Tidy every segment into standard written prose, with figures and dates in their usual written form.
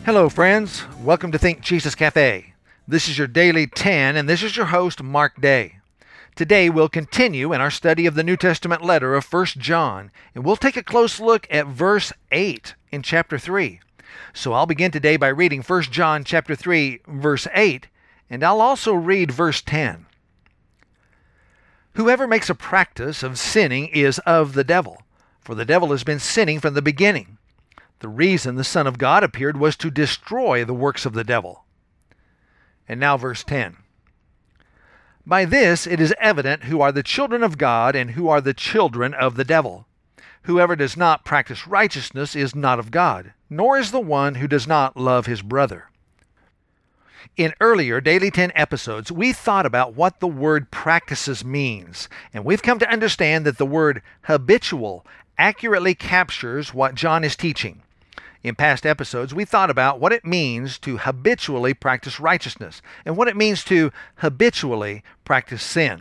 Hello, friends. Welcome to Think Jesus Cafe. This is your Daily 10, and this is your host, Mark Day. Today, we'll continue in our study of the New Testament letter of 1 John, and we'll take a close look at verse 8 in chapter 3. So I'll begin today by reading 1 John chapter 3, verse 8, and I'll also read verse 10. Whoever makes a practice of sinning is of the devil, for the devil has been sinning from the beginning. The reason the Son of God appeared was to destroy the works of the devil. And now verse 10. By this it is evident who are the children of God and who are the children of the devil. Whoever does not practice righteousness is not of God, nor is the one who does not love his brother. In earlier Daily 10 episodes, we thought about what the word practices means, and we've come to understand that the word habitual accurately captures what John is teaching. In past episodes, we thought about what it means to habitually practice righteousness and what it means to habitually practice sin.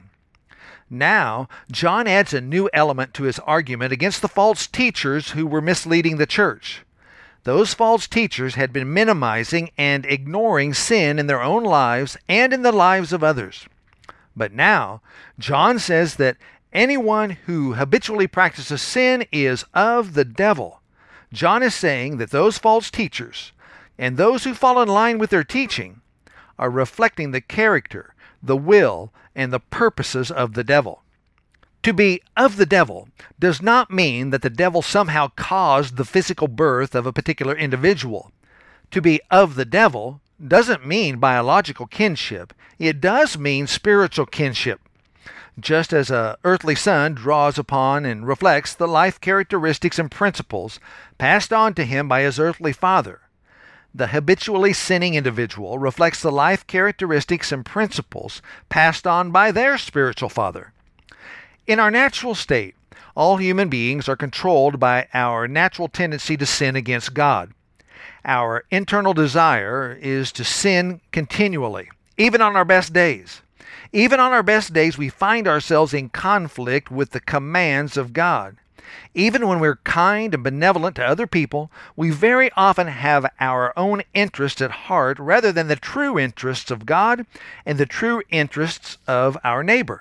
Now, John adds a new element to his argument against the false teachers who were misleading the church. Those false teachers had been minimizing and ignoring sin in their own lives and in the lives of others. But now, John says that anyone who habitually practices sin is of the devil. John is saying that those false teachers and those who fall in line with their teaching are reflecting the character, the will, and the purposes of the devil. To be of the devil does not mean that the devil somehow caused the physical birth of a particular individual. To be of the devil doesn't mean biological kinship. It does mean spiritual kinship. Just as an earthly son draws upon and reflects the life characteristics and principles passed on to him by his earthly father, the habitually sinning individual reflects the life characteristics and principles passed on by their spiritual father. In our natural state, all human beings are controlled by our natural tendency to sin against God. Our internal desire is to sin continually, even on our best days. Even on our best days, we find ourselves in conflict with the commands of God. Even when we're kind and benevolent to other people, we very often have our own interests at heart rather than the true interests of God and the true interests of our neighbor.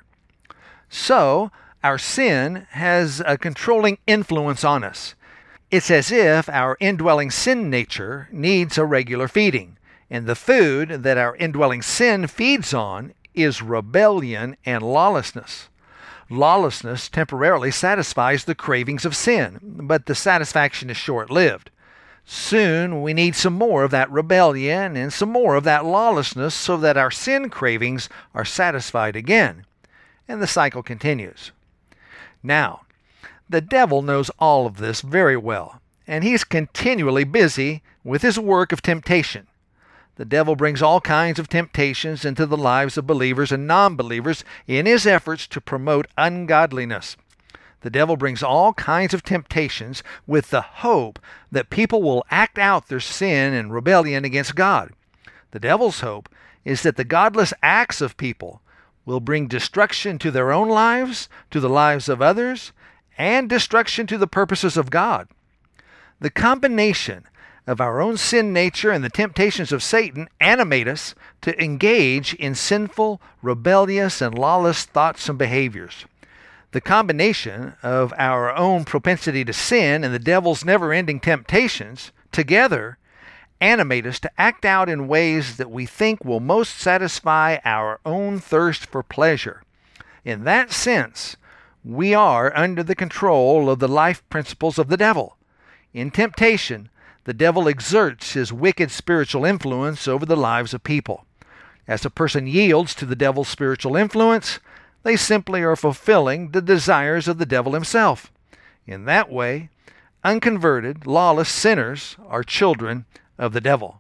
So, our sin has a controlling influence on us. It's as if our indwelling sin nature needs a regular feeding, and the food that our indwelling sin feeds on is rebellion and lawlessness. Lawlessness temporarily satisfies the cravings of sin, but the satisfaction is short-lived. Soon we need some more of that rebellion and some more of that lawlessness so that our sin cravings are satisfied again. And the cycle continues. Now, the devil knows all of this very well, and he's continually busy with his work of temptation. The devil brings all kinds of temptations into the lives of believers and non-believers in his efforts to promote ungodliness. The devil brings all kinds of temptations with the hope that people will act out their sin and rebellion against God. The devil's hope is that the godless acts of people will bring destruction to their own lives, to the lives of others, and destruction to the purposes of God. The combination of our own sin nature and the temptations of Satan animate us to engage in sinful, rebellious, and lawless thoughts and behaviors. The combination of our own propensity to sin and the devil's never-ending temptations together animate us to act out in ways that we think will most satisfy our own thirst for pleasure. In that sense, we are under the control of the life principles of the devil. In temptation, the devil exerts his wicked spiritual influence over the lives of people. As a person yields to the devil's spiritual influence, they simply are fulfilling the desires of the devil himself. In that way, unconverted, lawless sinners are children of the devil.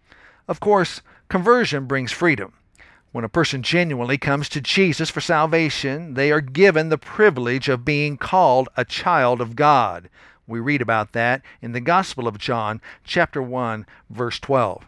Of course, conversion brings freedom. When a person genuinely comes to Jesus for salvation, they are given the privilege of being called a child of God. We read about that in the Gospel of John, chapter 1, verse 12.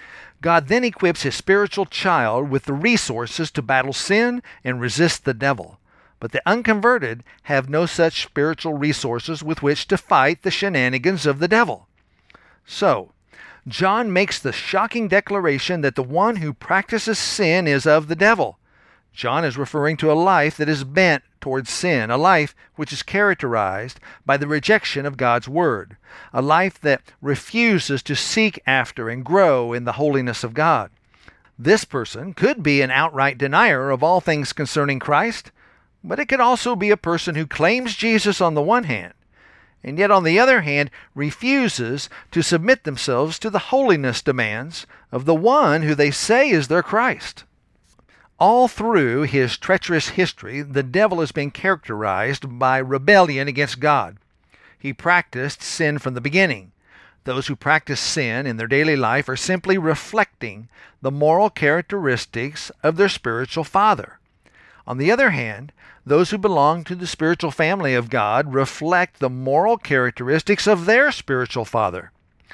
God then equips his spiritual child with the resources to battle sin and resist the devil. But the unconverted have no such spiritual resources with which to fight the shenanigans of the devil. So, John makes the shocking declaration that the one who practices sin is of the devil. John is referring to a life that is bent towards sin, a life which is characterized by the rejection of God's Word, a life that refuses to seek after and grow in the holiness of God. This person could be an outright denier of all things concerning Christ, but it could also be a person who claims Jesus on the one hand, and yet on the other hand refuses to submit themselves to the holiness demands of the one who they say is their Christ. All through his treacherous history, the devil has been characterized by rebellion against God. He practiced sin from the beginning. Those who practice sin in their daily life are simply reflecting the moral characteristics of their spiritual father. On the other hand, those who belong to the spiritual family of God reflect the moral characteristics of their spiritual father.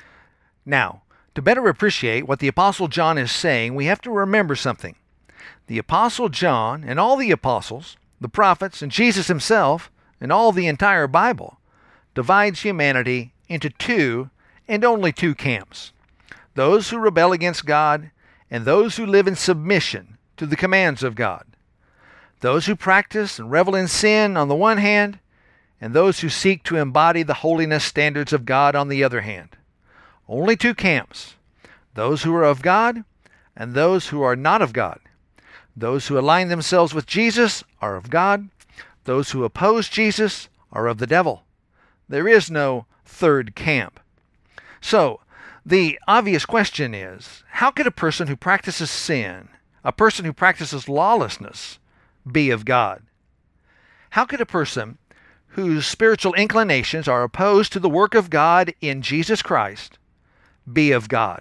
Now, to better appreciate what the Apostle John is saying, we have to remember something. The Apostle John and all the apostles, the prophets, and Jesus himself, and all the entire Bible, divides humanity into two and only two camps. Those who rebel against God and those who live in submission to the commands of God. Those who practice and revel in sin on the one hand, and those who seek to embody the holiness standards of God on the other hand. Only two camps. Those who are of God and those who are not of God. Those who align themselves with Jesus are of God. Those who oppose Jesus are of the devil. There is no third camp. So, the obvious question is, how could a person who practices sin, a person who practices lawlessness, be of God? How could a person whose spiritual inclinations are opposed to the work of God in Jesus Christ be of God?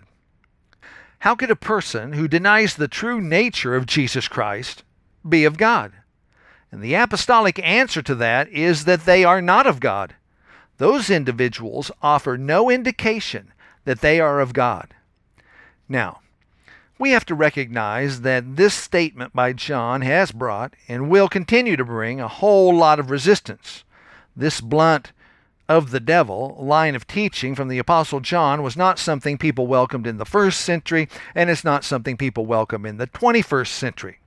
How could a person who denies the true nature of Jesus Christ be of God? And the apostolic answer to that is that they are not of God. Those individuals offer no indication that they are of God. Now, we have to recognize that this statement by John has brought and will continue to bring a whole lot of resistance. This blunt of the devil line of teaching from the Apostle John was not something people welcomed in the first century, and it's not something people welcome in the 21st century.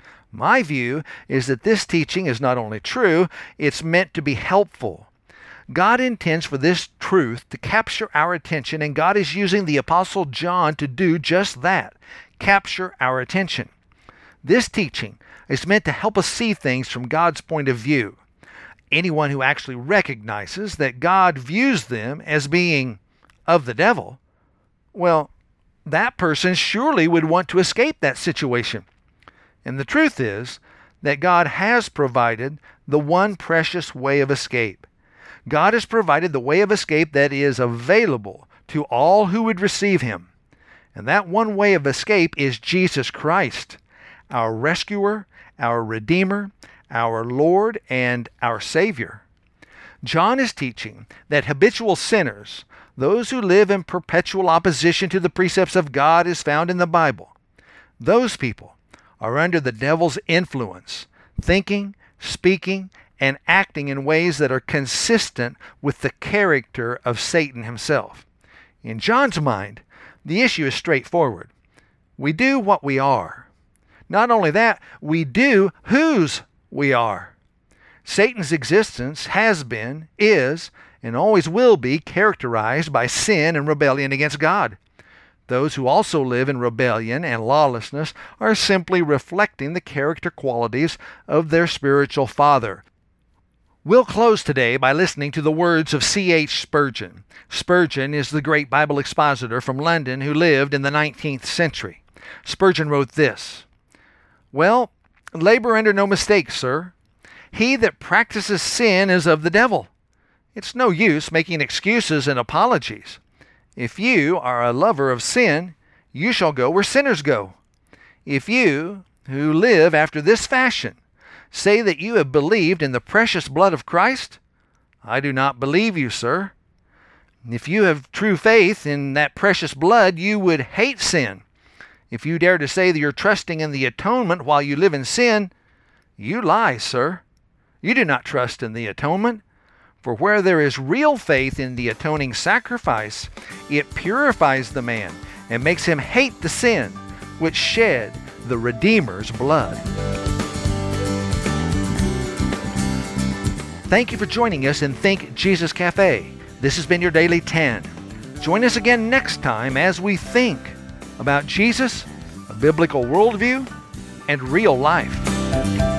My view is that this teaching is not only true, it's meant to be helpful. God intends for this truth to capture our attention, and God is using the Apostle John to do just that, capture our attention. This teaching is meant to help us see things from God's point of view. Anyone who actually recognizes that God views them as being of the devil, well, that person surely would want to escape that situation. And the truth is that God has provided the one precious way of escape. God has provided the way of escape that is available to all who would receive Him. And that one way of escape is Jesus Christ, our rescuer, our Redeemer, our Lord, and our Savior. John is teaching that habitual sinners, those who live in perpetual opposition to the precepts of God as found in the Bible, those people are under the devil's influence, thinking, speaking, and acting in ways that are consistent with the character of Satan himself. In John's mind, the issue is straightforward. We do what we are. Not only that, we do whose we are. Satan's existence has been, is, and always will be characterized by sin and rebellion against God. Those who also live in rebellion and lawlessness are simply reflecting the character qualities of their spiritual father. We'll close today by listening to the words of C.H. Spurgeon. Spurgeon is the great Bible expositor from London who lived in the 19th century. Spurgeon wrote this, "Well, labor under no mistake, sir. He that practices sin is of the devil. It's no use making excuses and apologies. If you are a lover of sin, you shall go where sinners go. If you, who live after this fashion, say that you have believed in the precious blood of Christ, I do not believe you, sir. If you have true faith in that precious blood, you would hate sin. If you dare to say that you're trusting in the atonement while you live in sin, you lie, sir. You do not trust in the atonement. For where there is real faith in the atoning sacrifice, it purifies the man and makes him hate the sin which shed the Redeemer's blood. Thank you for joining us in Think Jesus Cafe. This has been your Daily 10. Join us again next time as we think about Jesus, a biblical worldview, and real life.